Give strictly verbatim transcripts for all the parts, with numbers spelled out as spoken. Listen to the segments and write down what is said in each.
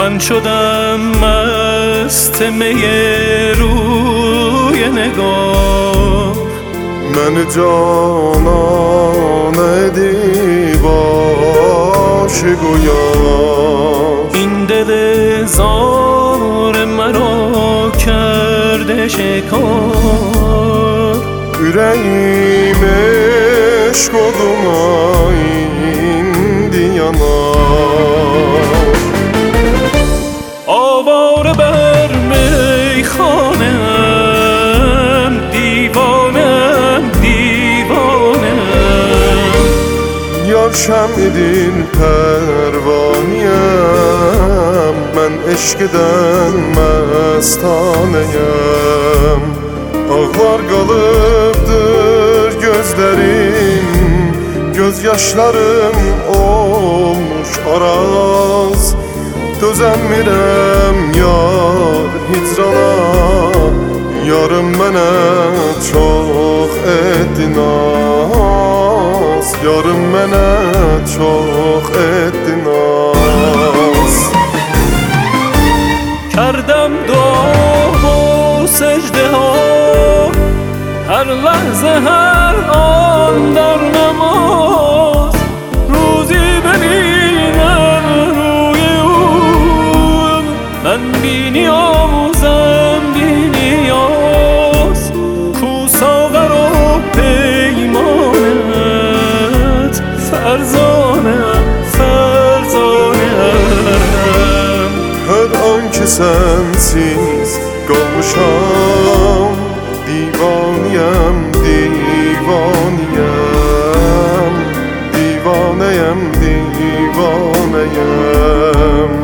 من شدم مست می روی نگاه، من جانان دیباش گویا. این دل زار مرا کرده شکار، yüreğim eşk oluma indi yanar. آواره بر میخانه‌ام، دیوانه‌ام دیوانه‌ام. Yar şemidin pervaniyem, ben eşkiden mestaneyem. Ağlar kalıptır gözlerim, gözyaşlarım olmuş araz. Dözemirem yar hicrana, yarım mənə çox etdi naz. Yarım mənə çox etdi naz. کردم دعا و سجده ها، هر لحظه هر آن در نماز. روزی ببینم روی او، من بی نیازم بی نیاز. کو ساغر و پیمانت، فرزانم فرزانم. Her an ki sensiz qalmışam, divaniyəm, divaniyəm. Divanəyəm, divanəyəm.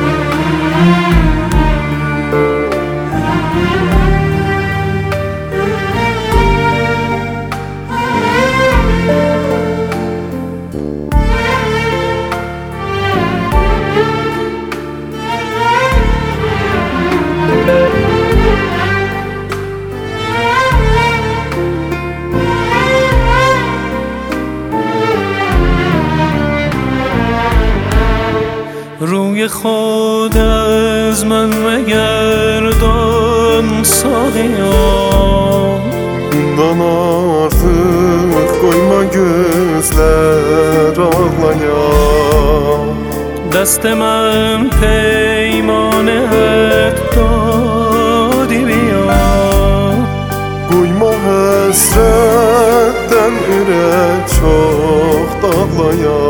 روی خود از من مگردان ساقیا، Bundan artıq qoyma gözlər ağlaya. دست من پیمانت دادی بیا. Qoyma həsrətdən ürək çox dağlaya.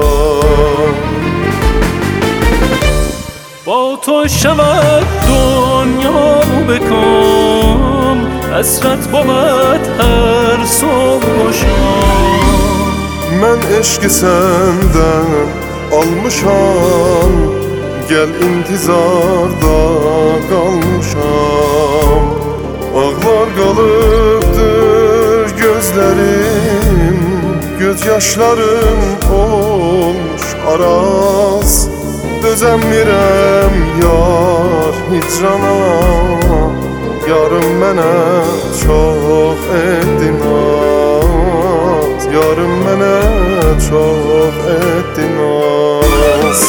با تو شود دنیا به کام، حسرت بود هر صبح و شام. Mən eşqi səndən almışam, gəl intizarda qalmışam. Ağlar qalıbdır gözlərim, gözyaşlarım olmuş araz. Dözəmirəm yar hicrana, yarım mənə çox etdi naz. Yarım mənə çox etdi naz.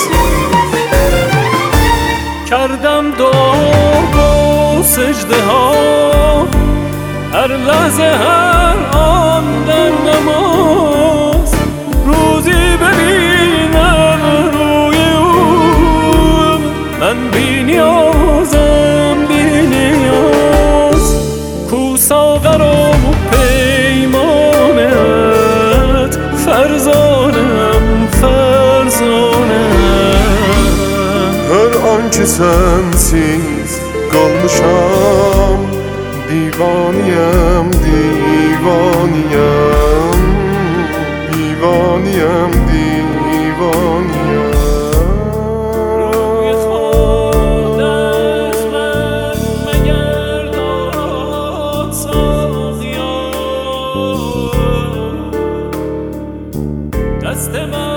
کردم دعا و سجده ها، هر لحظه هر آن در نماز. روزی ببینم روی او، من بی نیازم بی نیاز. کو ساغر و پیمانت، فرزانم فرزانم. Hər an ki sənsiz qalmışam, divaniyəm, divaniyəm. Divaniyəm, divaniyəm. روی خود از من مگردان ساقیا، دست من